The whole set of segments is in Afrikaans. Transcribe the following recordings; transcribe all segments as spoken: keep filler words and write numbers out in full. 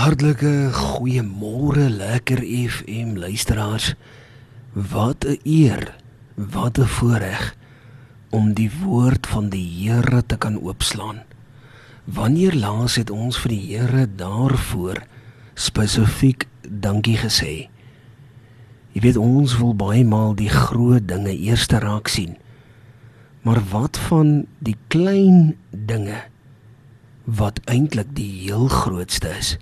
Hartlike goeiemôre lekker F M luisteraars. Wat 'n eer, wat 'n voorreg om die woord van die Here te kan oopslaan. Wanneer laas het ons vir die Here daarvoor spesifiek dankie gesê? Jy weet, ons wil baie maal die groot dinge eers raak sien. Maar wat van die klein dinge wat eintlik die heel grootste is?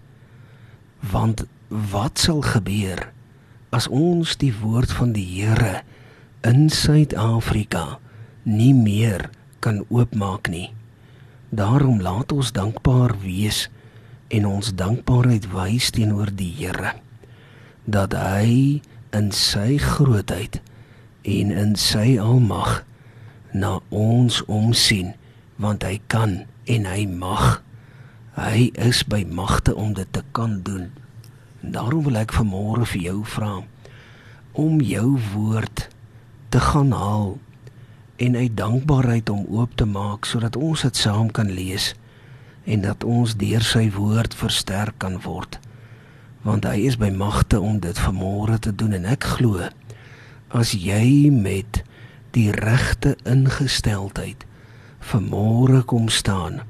Want wat sal gebeur as ons die woord van die Here in Suid-Afrika nie meer kan oopmaak nie? Daarom laat ons dankbaar wees en ons dankbaarheid wys teenoor die Here, dat hy in sy grootheid en in sy almag na ons omsien, want hy kan en hy mag. Hy is by magte om dit te kan doen. Daarom wil ek vanmôre vir jou vra om jou woord te gaan haal en uit dankbaarheid om oop te maak, sodat ons dit saam kan lees en dat ons deur sy woord versterk kan word. Want hy is by magte om dit vanmôre te doen, en ek glo, as jy met die regte ingesteldheid vanmôre kom staan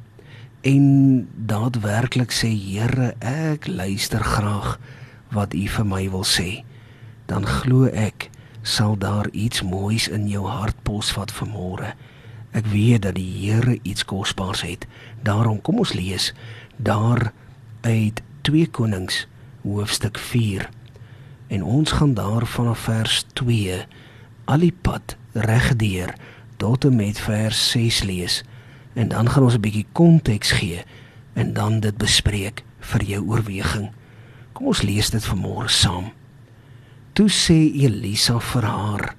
en daadwerklik sê, Here, ek luister graag wat U vir my wil sê, dan glo ek, sal daar iets moois in jou hart posvat vanmôre. Ek weet dat die Here iets kosbaars het. Daarom kom ons lees daar uit twee Konings hoofstuk vier, en ons gaan daar vanaf vers twee al die pad regdeur tot en met vers ses lees, en dan gaan ons 'n bietjie konteks gee en dan dit bespreek vir jou oorweging. Kom ons lees dit vanmôre saam. Toe sê Elisa vir haar,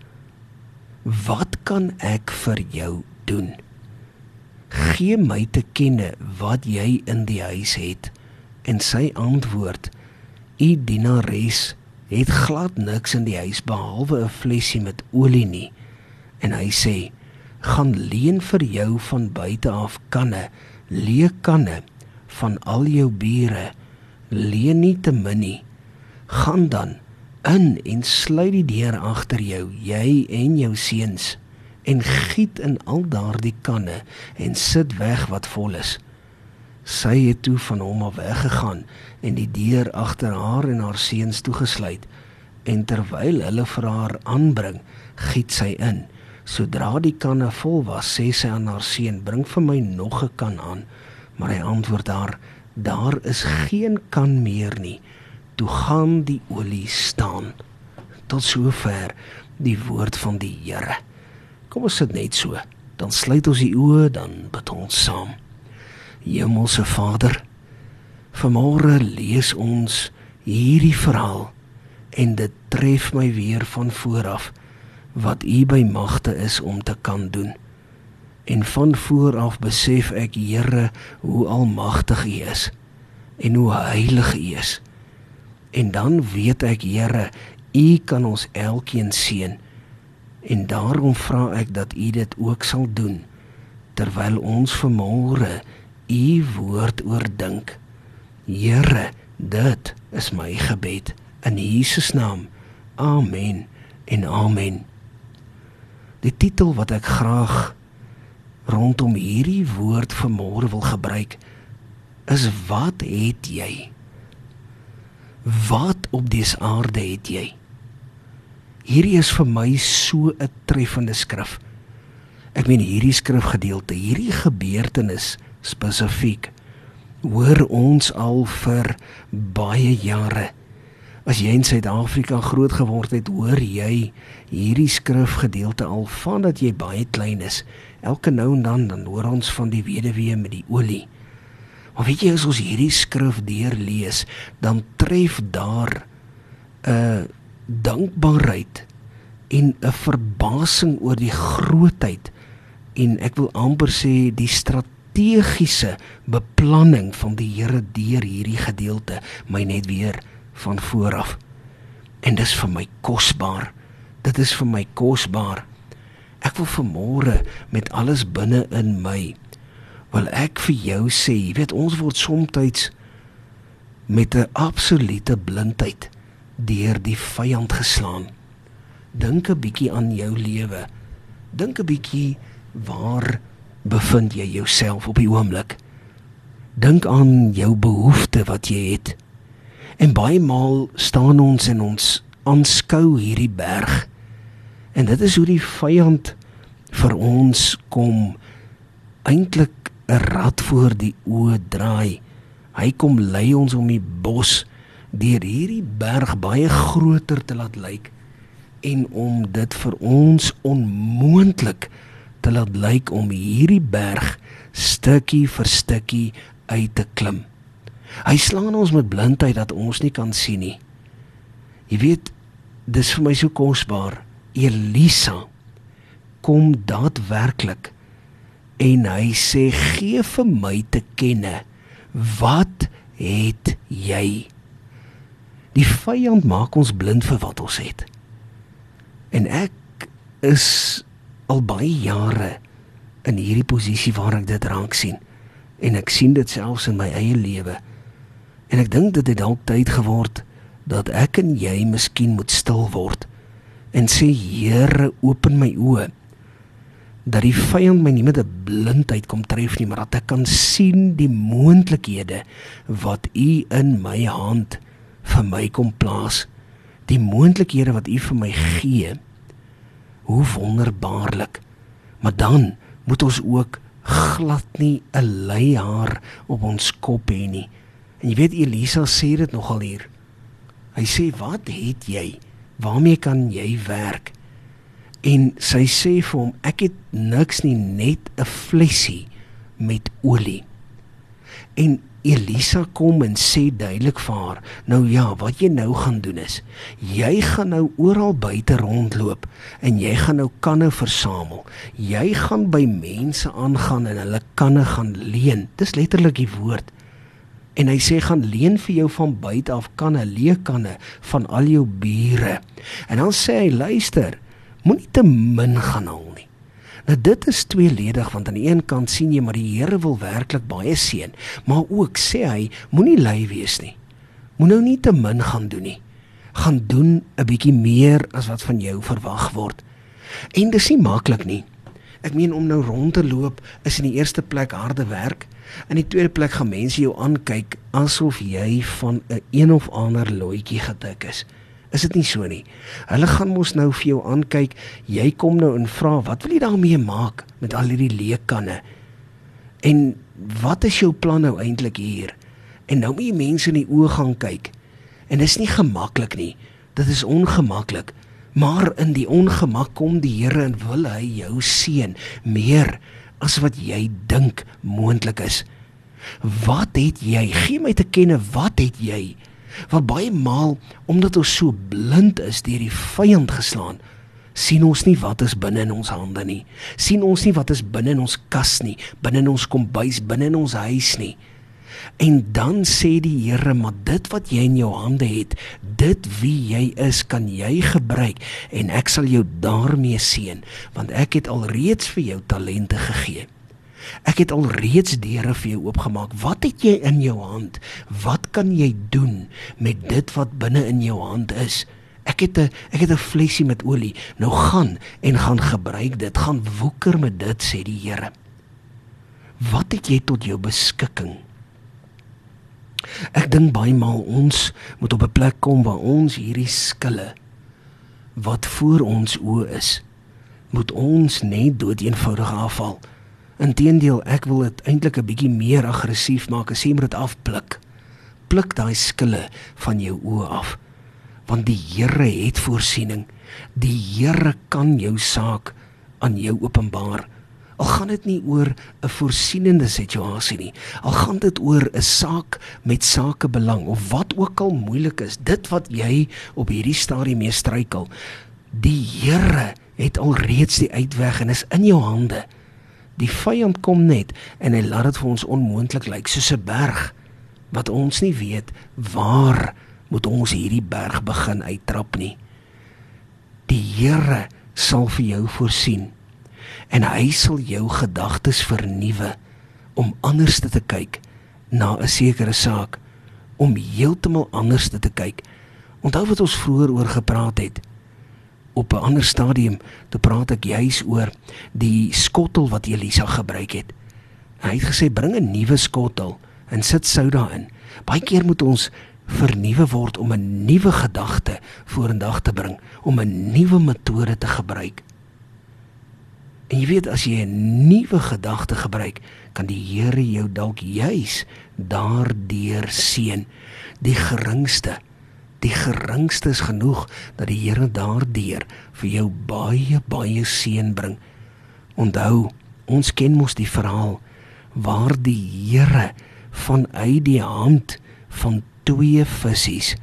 wat kan ek vir jou doen? Gee my te kenne wat jy in die huis het. En sy antwoord, u dienares het glad niks in die huis behalwe 'n flesie met olie nie. En hy sê, gaan leen vir jou van buite af kanne, leë kanne van al jou bure, leen nie te min nie. Gaan dan in en sluit die deur agter jou, jy en jou seuns, en giet in al daardie kanne en sit weg wat vol is. Sy het toe van hom af weggegaan en die deur agter haar en haar seuns toegesluit, en terwyl hulle vir haar aanbring, giet sy in. Sodra die kanne vol was, sê sy aan haar seun, bring vir my nog 'n kan aan. Maar hy antwoord haar, daar is geen kan meer nie. Toe gaan die olie staan. Tot sover die woord van die Here. Kom ons sit net so, dan sluit ons die oë, dan bid ons saam. Hemelse Vader, vanmôre lees ons hierdie verhaal, en dit tref my weer van vooraf, wat U by magte is om te kan doen. En van vooraf besef ek, Here, hoe almagtig U is, en hoe heilig U is. En dan weet ek, Here, U kan ons elkeen seën, en daarom vra ek dat U dit ook sal doen, terwyl ons vanmôre U woord oordink. Here, dit is my gebed, in Jesus naam, amen en amen. Die titel wat ek graag rondom hierdie woord vanmôre wil gebruik, is wat het jy? Wat op dese aarde het jy? Hierdie is vir my so 'n treffende skrif. Ek meen hierdie skrifgedeelte, hierdie gebeurtenis spesifiek, hoor ons al vir baie jare. As jy in Suid-Afrika groot geword het, hoor jy hierdie skrifgedeelte al vandat jy baie klein is. Elke nou en dan, dan hoor ons van die weduwee met die olie. Maar weet jy, as ons hierdie skrif deurlees, dan tref daar 'n dankbaarheid en 'n verbasing oor die grootheid, en ek wil amper sê die strategiese beplanning van die Here deur hierdie gedeelte, my net weer van vooraf. En dis vir my kosbaar. Dit is vir my kosbaar. Ek wil vanmôre met alles binne in my, wil ek vir jou sê, jy weet, ons word soms met 'n absolute blindheid deur die vyand geslaan. Dink 'n bietjie aan jou lewe. Dink 'n bietjie, waar bevind jy jouself op die oomblik? Dink aan jou behoefte wat jy het. En baie maal staan ons en ons aanskou hierdie berg. En dit is hoe die vyand vir ons kom eintlik 'n rad voor die oë draai. Hy kom lei ons om die bos deur hierdie berg baie groter te laat lyk en om dit vir ons onmoontlik te laat lyk om hierdie berg stukkie vir stukkie uit te klim. Hy slaan ons met blindheid dat ons nie kan sien nie. Jy weet, dis vir my so kosbaar. Elisa kom daadwerklik en hy sê, gee vir my te kenne, wat het jy? Die vyand maak ons blind vir wat ons het. En ek is al baie jare in hierdie posisie waar ek dit raak sien. En ek sien dit selfs in my eie lewe. En ek dink dit het dalk tyd geword dat ek en jy miskien moet stil word en sê, Here, open my oë, dat die vyand my nie met 'n blindheid kom tref nie, maar dat ek kan sien die moontlikhede wat U in my hand vir my kom plaas, die moontlikhede wat U vir my gee. Hoe wonderbaarlik. Maar dan moet ons ook glad nie 'n leihaar op ons kop hê nie. En jy weet, Elisa sê dit nogal hier. Hy sê, wat het jy? Waarmee kan jy werk? En sy sê vir hom, ek het niks nie, net 'n flesie met olie. En Elisa kom en sê duidelik vir haar, nou ja, wat jy nou gaan doen is, jy gaan nou oral buite rondloop, en jy gaan nou kanne versamel. Jy gaan by mense aangaan en hulle kanne gaan leen. Dis letterlik die woord. En hy sê, gaan leen vir jou van buite af kanne, leekanne van al jou bure. En dan sê hy, luister, moenie te min gaan haal nie. Nou dit is tweeledig, want aan die een kant sien jy, maar die Here wil werklik baie seën, maar ook sê hy, moenie lui wees nie. Moet nou nie te min gaan doen nie. Gaan doen 'n bietjie meer as wat van jou verwag word. En dis nie maklik nie. Ek meen, om nou rond te loop is in die eerste plek harde werk. In die tweede plek gaan mense jou aankyk asof jy van 'n een of ander looitjie getik is. Is dit nie so nie? Hulle gaan mos nou vir jou aankyk, jy kom nou en vra, wat wil jy daarmee maak met al hierdie leekanne? En wat is jou plan nou eintlik hier? En nou moet jy mense in die oë gaan kyk. En dis nie gemaklik nie, dit is ongemaklik. Maar in die ongemak kom die Here en wil hy jou seën, meer as wat jy dink moontlik is. Wat het jy? Gee my te kenne, wat het jy? Want baie maal, omdat ons so blind is deur die vyand geslaan, sien ons nie wat is binne in ons hande nie. Sien ons nie wat is binne in ons kas nie, binne in ons kombuis, binne in ons huis nie. En dan sê die Here, maar dit wat jy in jou hande het, dit wie jy is, kan jy gebruik, en ek sal jou daarmee seën, want ek het alreeds vir jou talente gegee. Ek het alreeds deure vir jou oopgemaak. Wat het jy in jou hand? Wat kan jy doen met dit wat binne in jou hand is? Ek het 'n ek het 'n flesie met olie. Nou gaan en gaan gebruik dit. Gaan woeker met dit, sê die Here. Wat het jy tot jou beskikking? Ek dink baie maal ons moet op 'n plek kom waar ons hierdie skille wat voor ons oë is, moet ons net doeteenvoudig afval. Inteendeel, ek wil dit eintlik 'n bietjie meer aggressief maak, as jy moet dit afpluk. Pluk daai skille van jou oë af, want die Here het voorsiening. Die Here kan jou saak aan jou openbaar. Al gaan dit nie oor 'n voorsienende situasie nie, al gaan dit oor 'n saak met sakebelang, of wat ook al moeilik is, dit wat jy op hierdie stadium mee struikel, die Here het alreeds die uitweg en is in jou hande. Die vyand kom net en hy laat dit vir ons onmoontlik lyk, soos 'n berg, wat ons nie weet, waar moet ons hierdie berg begin uittrap nie. Die Here sal vir jou voorsien, en hy sal jou gedagtes vernuwe, om anders te kyk na 'n sekere saak, om heeltemal anders te kyk. Onthou wat ons vroeër oor gepraat het. Op 'n ander stadium, toe praat ek juis oor die skottel wat Elisa gebruik het. Hy het gesê, bring 'n nuwe skottel en sit sout in. Baie keer moet ons vernuwe word om 'n nuwe gedagte vorendag te bring, om 'n nuwe metode te gebruik. En jy weet, as jy 'n nuwe gedagte gebruik, kan die Here jou dalk juis daardeur seën. Die geringste, die geringste is genoeg dat die Here daardeur vir jou baie, baie seën bring. Onthou, ons ken mos die verhaal waar die Here vanuit die hand van twee vissies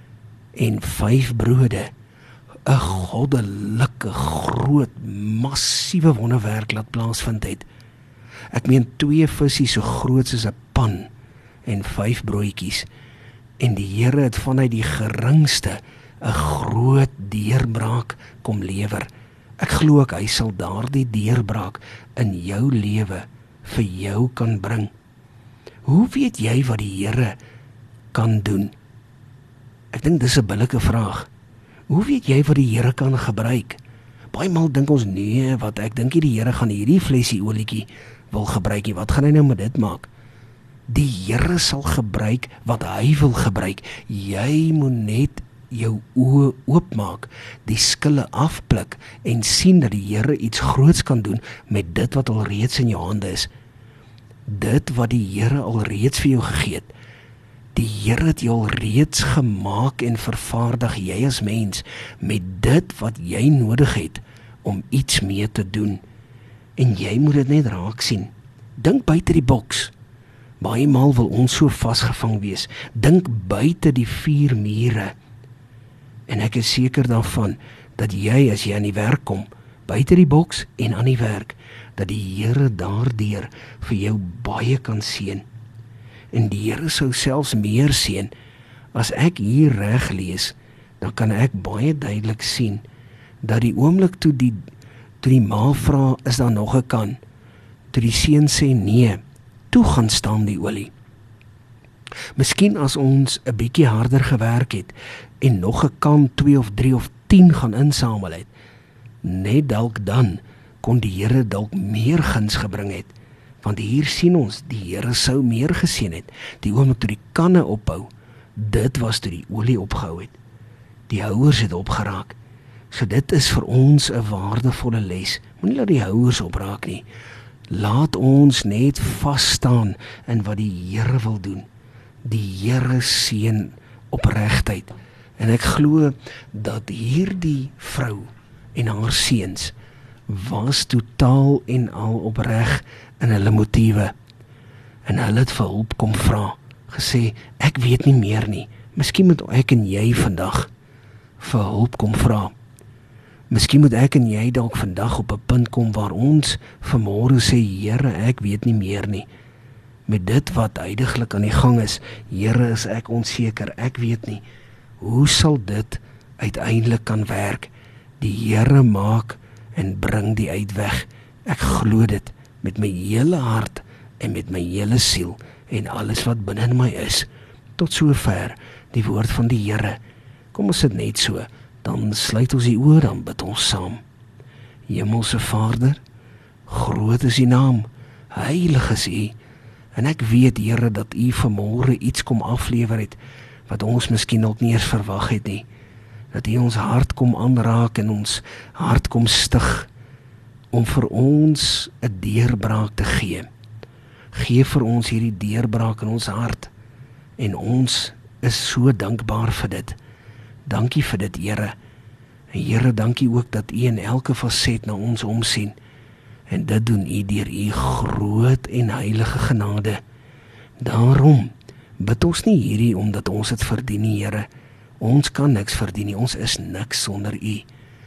en vyf brode 'n goddelike, groot, massiewe wonderwerk laat plaasvind het. Ek meen twee vissies so groot soos 'n pan en vyf broodjies. En die Here het vanuit die geringste 'n groot deurbraak kom lewer. Ek glo ook hy sal daardie deurbraak in jou lewe vir jou kan bring. Hoe weet jy wat die Here kan doen? Ek dink dis 'n billike vraag. Hoe weet jy wat die Here kan gebruik? Baie maal dink ons, nee, wat ek dink die Here gaan hierdie flesie olietjie wil gebruik nie. Wat gaan hy nou met dit maak? Die Here sal gebruik wat hy wil gebruik. Jy moet net jou oë oopmaak, die skille afpluk en sien dat die Here iets groots kan doen met dit wat al reeds in jou hande is. Dit wat die Here al reeds vir jou gegee het. Die Here het jou al reeds gemaak en vervaardig, jy as mens, met dit wat jy nodig het om iets mee te doen. En jy moet dit net raak sien. Dink buite die boks. Baie maal wil ons so vasgevang wees. Dink buite die vier mure. En ek is seker daarvan, dat jy, as jy aan die werk kom, buite die boks en aan die werk, dat die Here daardeur vir jou baie kan seën. En die Here sou selfs meer seën. As ek hier reg lees, dan kan ek baie duidelik sien, dat die oomblik toe die, toe die ma vra, is daar nog 'n kan? Toe die seun sê nee, toe gaan staan die olie. Miskien as ons 'n bietjie harder gewerk het, en nog 'n kan, twee of drie of tien gaan insamel het, net dalk dan, kon die Here dalk meer guns gebring het. Want hier sien ons, die Here sou meer geseën het. Die oomblik toe die kanne ophou, dit was toe die olie opgehou het. Die houers het opgeraak. So dit is vir ons 'n waardevolle les. Moenie laat die houers opraak nie. Laat ons net vas staan in wat die Here wil doen. Die Here seën opregtheid. En ek glo dat hierdie vrou en haar seuns was totaal en al opreg in hulle motiewe. En hulle het vir hulp kom vra, gesê, ek weet nie meer nie. Miskien moet ek en jy vandag vir hulp kom vra. Miskien moet ek en jy dalk vandag op 'n punt kom waar ons vanmôre sê, Here, ek weet nie meer nie. Met dit wat huidiglik aan die gang is, Here, is ek onseker, ek weet nie. Hoe sal dit uiteindelik kan werk? Die Here maak en bring die uitweg. Ek glo dit met my hele hart en met my hele siel en alles wat binne in my is. Tot sover die woord van die Here. Kom ons sit net so, dan sluit ons die oë, dan bid ons saam. Hemelse Vader, groot is U naam, heilig is U, en ek weet, Here, dat U vanmôre iets kom aflewer het, wat ons miskien ook nie eens verwag het nie, dat U ons hart kom aanraak en ons hart kom stig, om vir ons 'n deurbraak te gee. Gee vir ons hierdie deurbraak in ons hart, en ons is so dankbaar vir dit. Dankie vir dit, Here. En Here, dankie ook dat U in elke faset na ons omsien. En dit doen U deur U groot en heilige genade. Daarom bid ons nie hierdie omdat ons dit verdien nie, Here. Ons kan niks verdien nie, ons is niks sonder U.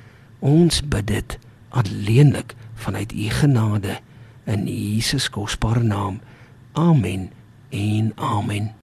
Ons bid dit alleenlik vanuit U genade in Jesus kosbare naam. Amen en amen.